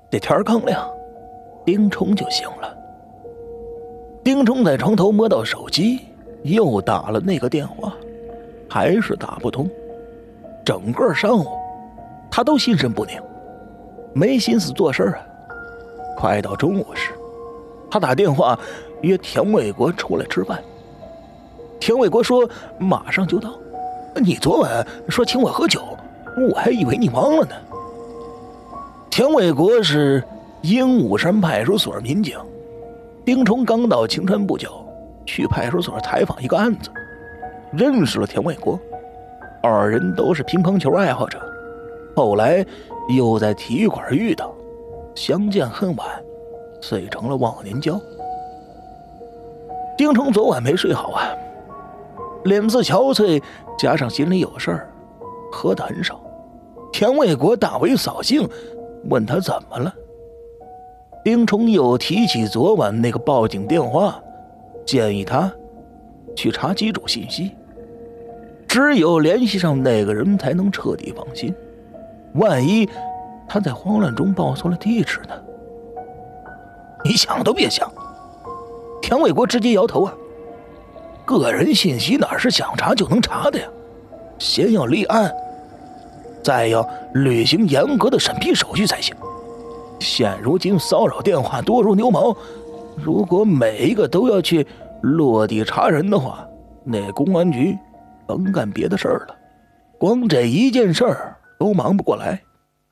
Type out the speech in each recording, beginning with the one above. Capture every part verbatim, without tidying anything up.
这天刚亮，丁冲就醒了。丁冲在床头摸到手机，又打了那个电话，还是打不通。整个上午他都心神不宁，没心思做事啊。快到中午时，他打电话约田卫国出来吃饭。田卫国说马上就到。你昨晚说请我喝酒，我还以为你忘了呢。田卫国是鹦鹉山派出所民警，丁冲刚到青川不久，去派出所采访一个案子，认识了田卫国。二人都是乒乓球爱好者，后来又在体育馆遇到，相见恨晚，遂成了忘年交。丁冲昨晚没睡好啊，脸色憔悴，加上心里有事儿，喝得很少。田卫国大为扫兴，问他怎么了。丁冲又提起昨晚那个报警电话，建议他去查机主信息，只有联系上那个人才能彻底放心，万一他在慌乱中报错了地址呢？你想都别想。田卫国直接摇头啊，个人信息哪是想查就能查的呀？先要立案，再要履行严格的审批手续才行。现如今骚扰电话多如牛毛，如果每一个都要去落地查人的话，那公安局甭干别的事儿了，光这一件事儿都忙不过来。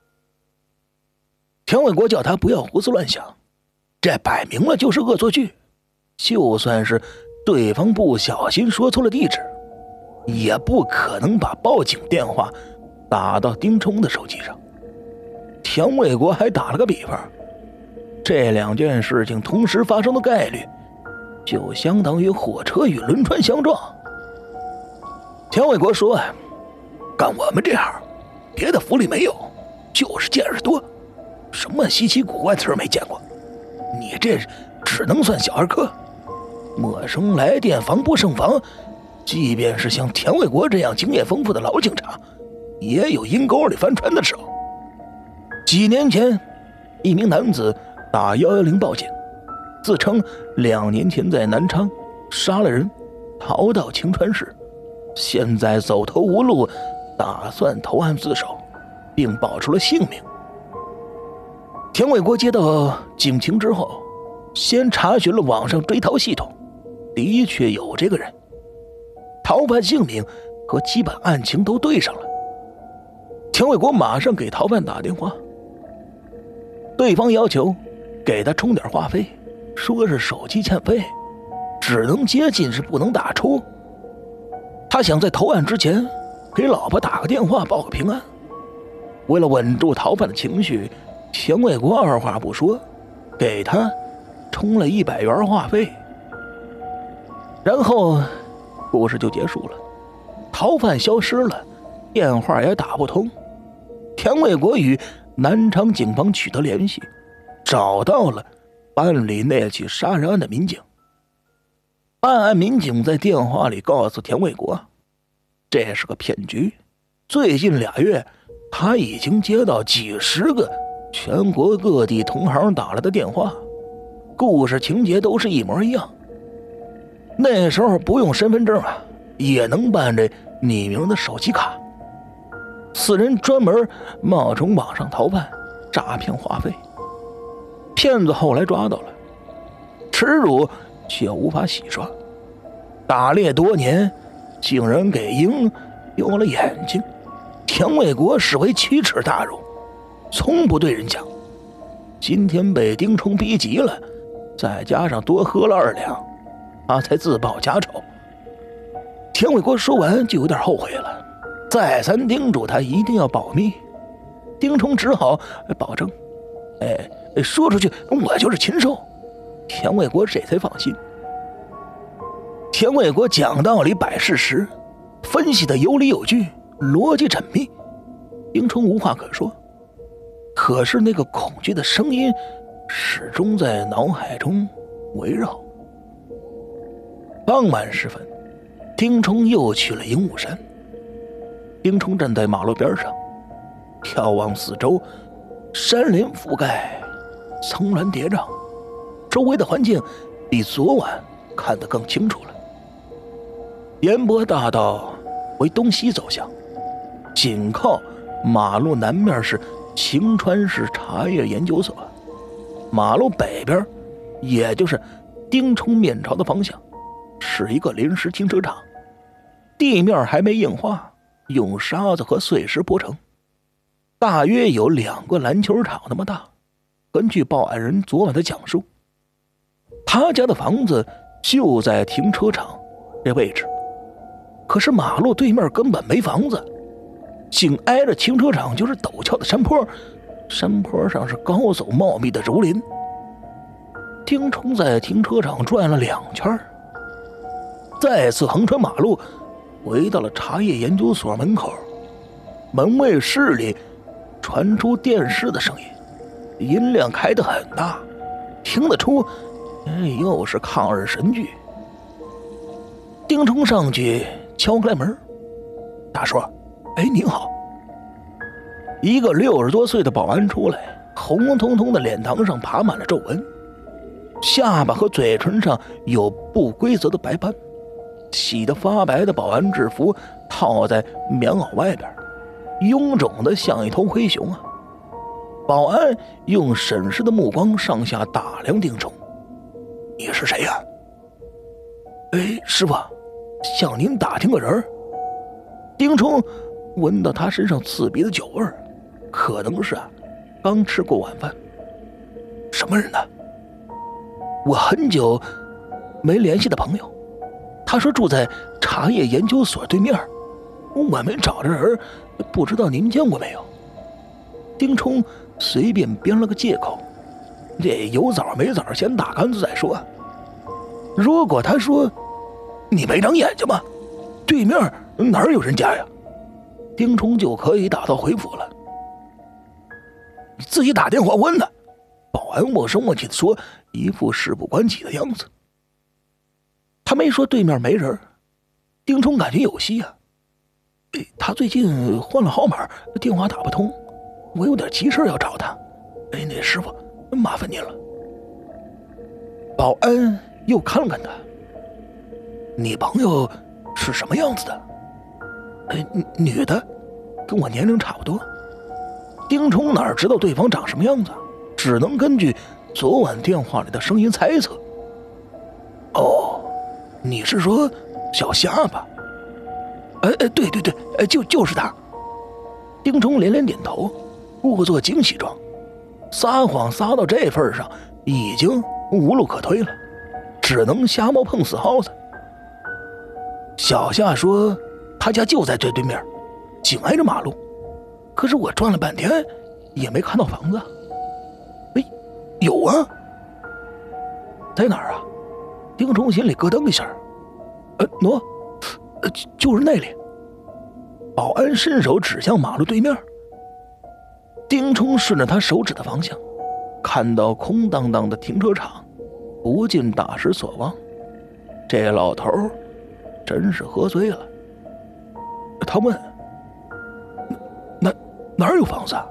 田卫国叫他不要胡思乱想，这摆明了就是恶作剧，就算是对方不小心说错了地址，也不可能把报警电话打到丁冲的手机上。田卫国还打了个比方，这两件事情同时发生的概率就相当于火车与轮船相撞。田卫国说，干我们这行别的福利没有，就是见识多，什么稀奇古怪的事没见过，你这只能算小儿科。陌生来电防不胜防，即便是像田卫国这样经验丰富的老警察，也有阴沟里翻船的时候。几年前，一名男子打一一零报警，自称两年前在南昌杀了人，逃到青川市，现在走投无路，打算投案自首，并保出了性命。田卫国接到警情之后，先查询了网上追逃系统，的确有这个人，逃犯姓名和基本案情都对上了。田卫国马上给逃犯打电话，对方要求给他充点话费，说是手机欠费，只能接近是不能打出。他想在投案之前给老婆打个电话报个平安。为了稳住逃犯的情绪，田卫国二话不说给他充了一百元话费，然后故事就结束了。逃犯消失了，电话也打不通。田卫国与南昌警方取得联系，找到了办理那起杀人案的民警。办案民警在电话里告诉田卫国，这是个骗局，最近俩月他已经接到几十个全国各地同行打来的电话，故事情节都是一模一样。那时候不用身份证啊，也能办这匿名的手机卡。此人专门冒充网上逃犯，诈骗话费。骗子后来抓到了，耻辱却无法洗刷。打猎多年，竟然给鹰丢了眼睛。田卫国视为奇耻大辱，从不对人讲。今天被丁冲逼急了，再加上多喝了二两，他才自报家丑。田卫国说完就有点后悔了，再三叮嘱他一定要保密。丁冲只好保证，哎，说出去我就是禽兽。田卫国这才放心。田卫国讲道理摆事实，分析的有理有据，逻辑缜密。丁冲无话可说，可是那个恐惧的声音始终在脑海中围绕。傍晚时分，丁冲又去了鹦鹉山。丁冲站在马路边上，眺望四周，山林覆盖层峦叠嶂，周围的环境比昨晚看得更清楚了。沿坡大道为东西走向，紧靠马路南面是晴川市茶叶研究所，马路北边也就是丁冲面朝的方向是一个临时停车场，地面还没硬化，用沙子和碎石铺成，大约有两个篮球场那么大。根据报案人昨晚的讲述，他家的房子就在停车场这位置，可是马路对面根本没房子，紧挨着停车场就是陡峭的山坡，山坡上是高耸茂密的竹林。丁冲在停车场转了两圈，再次横穿马路，回到了茶叶研究所门口。门卫室里传出电视的声音，音量开得很大，听得出哎，又是抗日神剧。丁冲上去敲开门，他说：“哎，您好。”一个六十多岁的保安出来，红彤彤的脸庞上爬满了皱纹，下巴和嘴唇上有不规则的白斑，洗得发白的保安制服套在棉袄外边，臃肿的像一头灰熊啊！保安用审视的目光上下打量丁冲：“你是谁呀？”“哎，师傅，向您打听个人。”丁冲闻到他身上刺鼻的酒味，可能是啊，刚吃过晚饭。“什么人呢？”“我很久没联系的朋友，他说住在茶叶研究所对面，我没找着人，不知道您见过没有？”丁冲随便编了个借口，这有枣没枣先打杆子再说。如果他说：“你没长眼睛吗？对面哪有人家呀？”丁冲就可以打道回府了。“你自己打电话问呢。”保安默声默气地说，一副事不关己的样子。他没说对面没人，丁冲感觉有戏啊。他最近换了号码，电话打不通，我有点急事要找他。哎，那师傅，麻烦您了。保安又看了看他：“你朋友是什么样子的？”“哎，女的，跟我年龄差不多。”丁冲哪知道对方长什么样子，只能根据昨晚电话里的声音猜测。“哦，你是说小夏吧？”“哎哎，对对对，哎，就就是他。”丁冲连连点头，故作惊喜状，撒谎撒到这份上，已经无路可推了，只能瞎猫碰死耗子。小夏说他家就在这对面，紧挨着马路，可是我转了半天也没看到房子。”“哎，有啊。”“在哪儿啊？”丁冲心里咯噔一下。“呃，喏，呃，就是那里。”保安伸手指向马路对面。丁冲顺着他手指的方向，看到空荡荡的停车场，不禁大失所望。这老头真是喝醉了。他问：“哪哪有房子啊？”“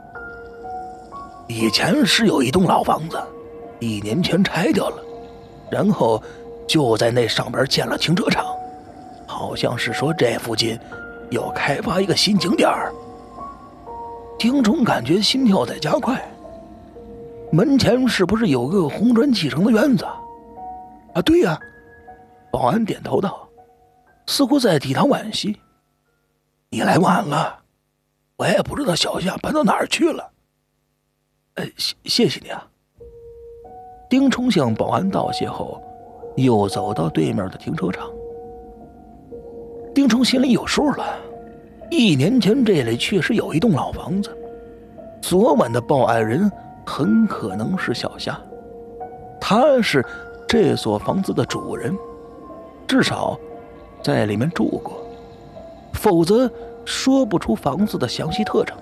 以前是有一栋老房子，一年前拆掉了，然后就在那上边建了停车场，好像是说这附近要开发一个新景点儿。”丁冲感觉心跳在加快。门前是不是有个红砖砌成的院子？“啊，对呀。”保安点头道，似乎在替他惋惜。“你来晚了，我也不知道小夏搬到哪儿去了。”“呃，谢谢谢你啊。”丁冲向保安道谢后，又走到对面的停车场。丁冲心里有数了，一年前这里确实有一栋老房子，昨晚的报案人很可能是小夏，他是这所房子的主人，至少在里面住过，否则说不出房子的详细特征。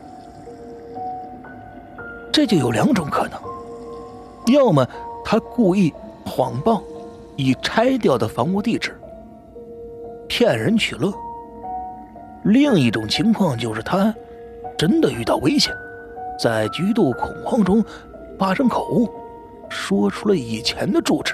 这就有两种可能，要么他故意谎报已拆掉的房屋地址，骗人取乐；另一种情况就是他真的遇到危险，在极度恐慌中发生口误，说出了以前的住址。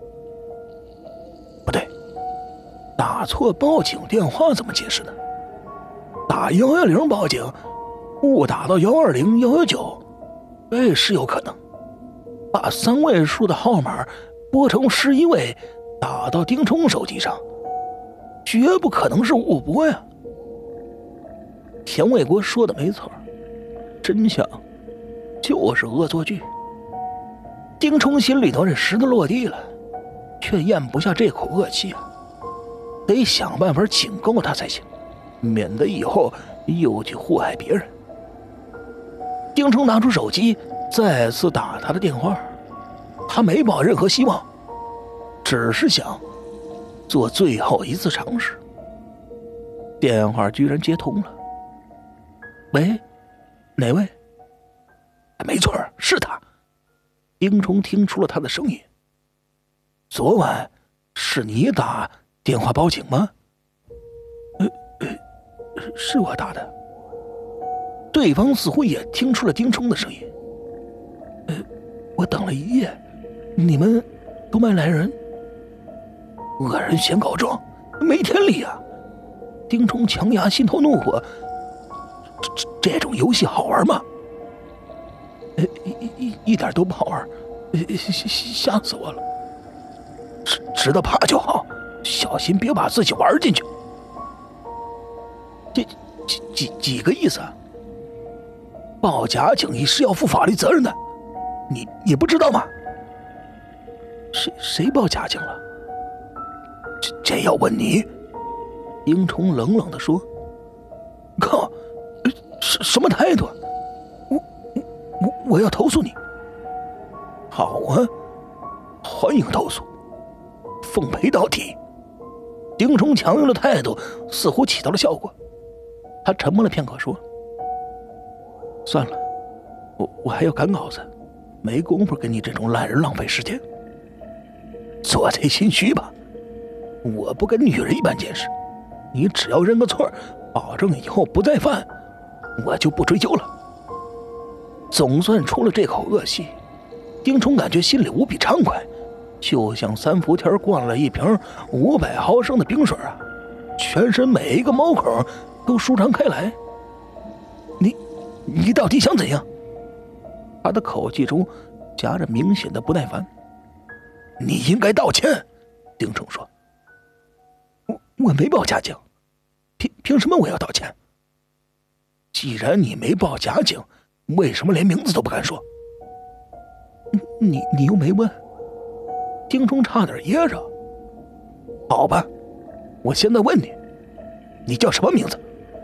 不对，打错报警电话怎么解释呢？打一一零报警，误打到一二零、一一九，这是有可能。把三位数的号码拨成十一位，打到丁冲手机上，绝不可能是误拨呀。田卫国说的没错，真相就是恶作剧。丁冲心里头这石头落地了，却咽不下这口恶气啊，得想办法警告他才行，免得以后又去祸害别人。丁冲拿出手机，再次打他的电话，他没抱任何希望，只是想做最后一次尝试。电话居然接通了。喂，哪位？没错，是他。丁冲听出了他的声音。昨晚是你打电话报警吗？呃呃，是我打的。对方似乎也听出了丁冲的声音。呃，我等了一夜，你们都没来人。恶人先告状，没天理啊！丁冲强压心头怒火。这这这种游戏好玩吗？呃，一一一点都不好玩，吓吓死我了！知知道怕就好，小心别把自己玩进去。这几几几个意思啊？报假警你是要负法律责任的，你你不知道吗？谁谁报假警了？这这要问你。丁冲冷冷地说：“靠，什什么态度？我我我要投诉你。”好啊，欢迎投诉，奉陪到底。丁冲强硬的态度似乎起到了效果，他沉默了片刻，说：“算了，我我还要赶稿子，没工夫跟你这种烂人浪费时间。做贼心虚吧，我不跟女人一般见识，你只要认个错，保证以后不再犯，我就不追究了。”总算出了这口恶气，丁冲感觉心里无比畅快，就像三伏天灌了一瓶五百毫升的冰水啊，全身每一个毛孔都舒展开来。你你到底想怎样？他的口气中夹着明显的不耐烦。你应该道歉，丁冲说。我我没报假警，凭凭什么我要道歉？既然你没报假警，为什么连名字都不敢说？你你又没问。丁冲差点噎着。好吧，我现在问你，你叫什么名字？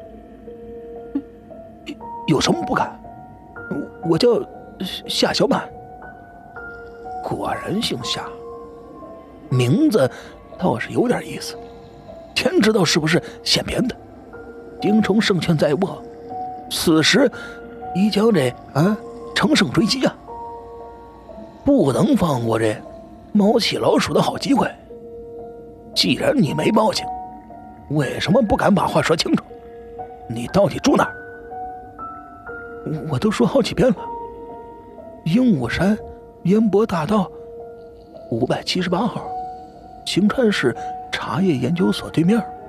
有什么不敢？我叫夏小满。果然姓夏，名字倒是有点意思，天知道是不是现编的。丁冲胜券在握，此时一将这啊乘胜追击啊，不能放过这猫起老鼠的好机会。既然你没报警，为什么不敢把话说清楚？你到底住哪儿？我都说好几遍了，鹦鹉山烟波大道五百七十八号，晴川市茶叶研究所对面。